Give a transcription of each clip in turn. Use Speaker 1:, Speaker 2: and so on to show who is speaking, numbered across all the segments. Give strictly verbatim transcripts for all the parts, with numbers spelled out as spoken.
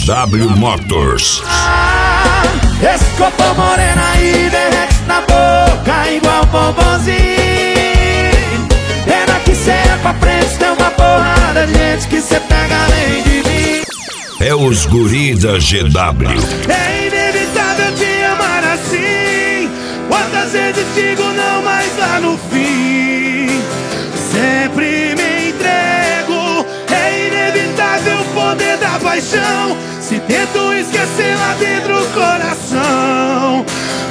Speaker 1: W Motors.
Speaker 2: Ah, esse corpo morena aí derrete na boca igual bombonzinho. Pena que cê é pra frente, tem uma porrada de gente que cê pega além de mim.
Speaker 1: É os guri da G W.
Speaker 2: É inevitável te amar assim. Quantas vezes digo não, mas lá no fim sempre me entrego. É inevitável o poder da paixão. Se tento esquecer lá dentro do coração.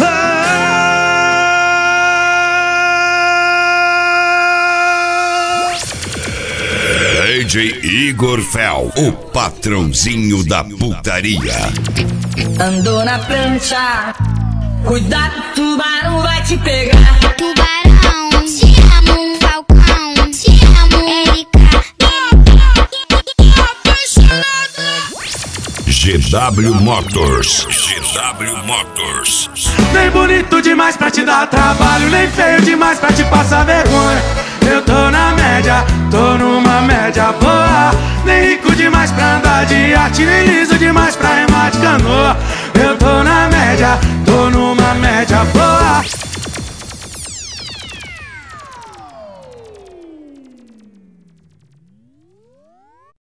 Speaker 2: ah.
Speaker 1: D J Igor Fel, o patrãozinho da putaria.
Speaker 3: Andou na prancha, cuidado, tubarão vai te pegar.
Speaker 4: Tubarão, te amo, Falcão, te amo, Erika.
Speaker 1: G W Motors. G W Motors.
Speaker 2: Nem bonito demais pra te dar trabalho, nem feio demais pra te